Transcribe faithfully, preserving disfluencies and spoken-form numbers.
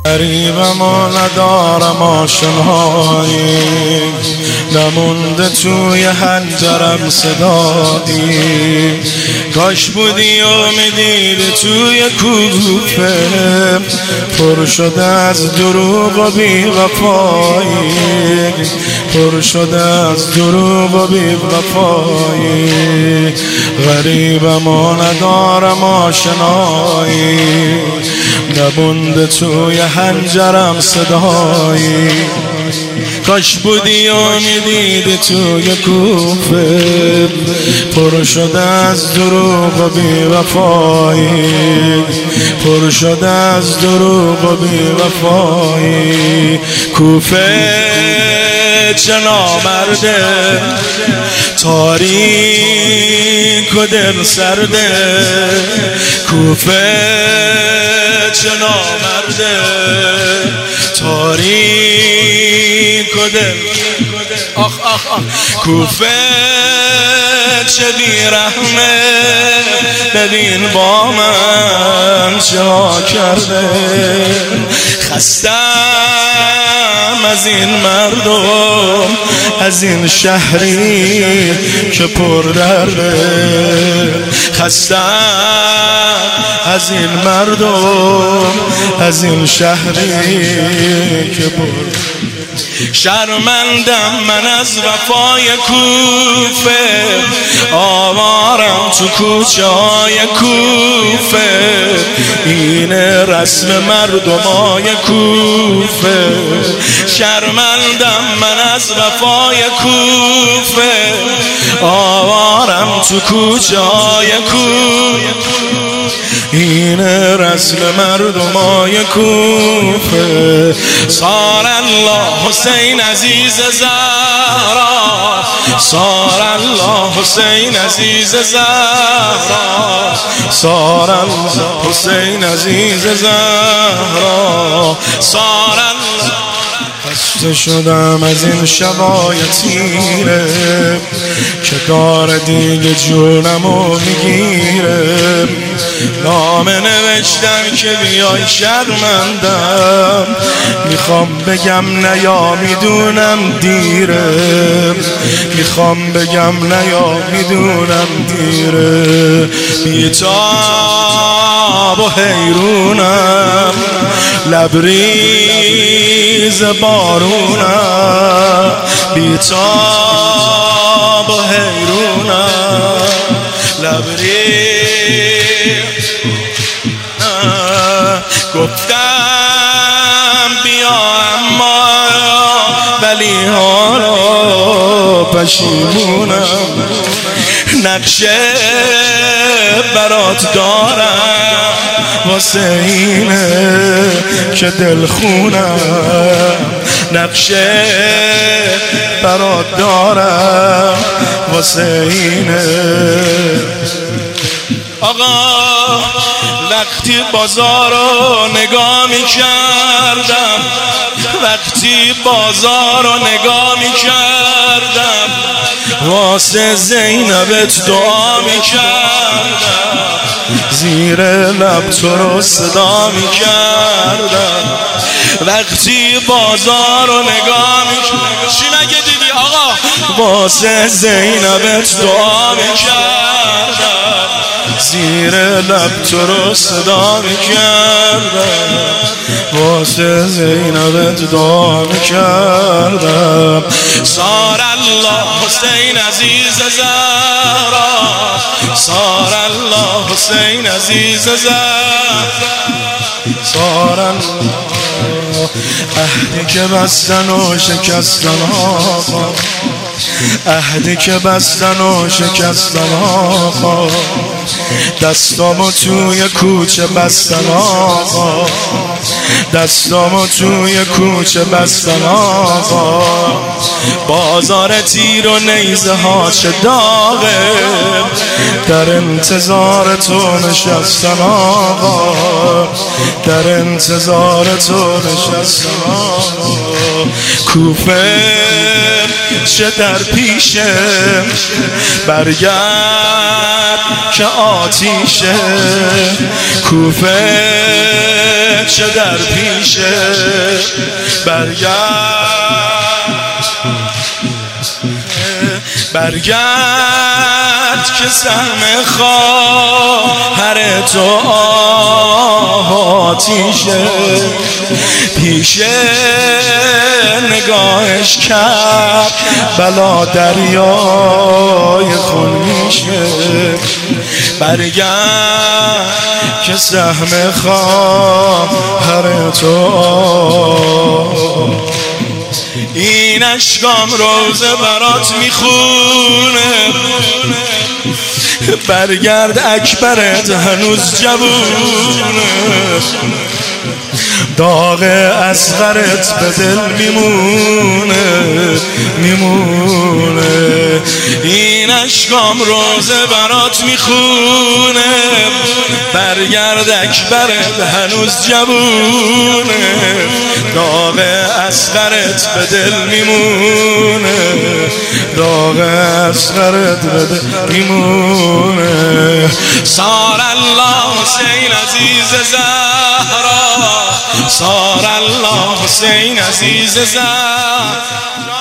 غریبم و ندارم آشنایی، نمونده توی حنجرم صدایی. کاش بودی و میدیدی توی کوفه، پر شده از دروغ و بی وفایی، پر شده از دروغ و بی وفایی. غریبم و ندارم آشنایی، نمونده توی حنجرم صدایی. کاش بودی و میدیدی توی کوفه، پر شده از دروغ و بی وفایی، پر شده از دروغ و بی وفایی. کوفه چه نامرده، تاریک و دل سرده. کوفه چه نامرده، تاریک و دل. آخ آخ آخ. کوفه چه بیرحمه، ببین با من چه ها کرده. خستم از این مردم، از این شهری که پر درده. خستم از این مردم، از این شهری که پر. شرمندم من از وفای کوفه، آوارم تو کوچه های کوفه. این رسم مردمای کوفه. شرمندم من از وفای کوفه، آوارم تو کوچه های کوفه. این رسم مردمای کوفه. صار الله حسین عزیز زهرا، صار الله حسین عزیز زهرا، صار الله حسین عزیز زهرا، صار الله. خسته شدم از این شبای تیره که داره دیگه جونمو میگیره. نامه نوشتم که بیای شرمندم، میخوام بگم نه یا میدونم دیره، میخوام بگم نه یا میدونم دیره. بیتاب و حیرونم، لبریز بارونم. بیتاب و حیرونم، لبریز. گفتم بیا اما ولی حالا پشیمونم. نقشه برات دارم واسه اینه که دل خونم. نقشه برات دارم واسه اینه. آقا وقتی بازار رو نگاه می کردم، وقتی بازار رو نگاه می کردم، واسه زینبت دعا می کردم، زیر لب تو رو صدا می کردم. وقتی بازار رو نگاه می کردم، چی مگه دیدی آقا؟ واسه زینبت دعا می کردم، زیر لب تو رو صدا می کردم، واسه زینبت دعا می کردم. صار الله حسین عزیز زهرا، صار الله حسین عزیز زهرا، صار الله. عهدی که بستن و شکستن آقا، عهدی که بستن و شکستن آقا. دستامو توی کوچه بستن آقا، دستامو توی کوچه بستن آقا. بازار تیر و نیزه ها چه داغه، در انتظار تو نشستن آقا، در انتظار تو نشستن آقا. کوفه چه در پیشه، برگرد که آتیشه. کوفه چه در پیشه برگرد برگرد که سهم خواهر تو آتیشه پیشه نگاهش کرد بلا دریای خون میشه برگرد که سهم خواهر تو این اشکام روزه برات میخونه برگرد اکبرت هنوز جوونه داغ اصغرت به دل میمونه میمونه این اشکام روزه برات میخونه برگرد اکبرت هنوز جوونه داغ اصغرت به دل میمونه داغ اصغرت به دل میمونه صار الله حسین عزیز زهرا صار الله حسین عزیز زهرا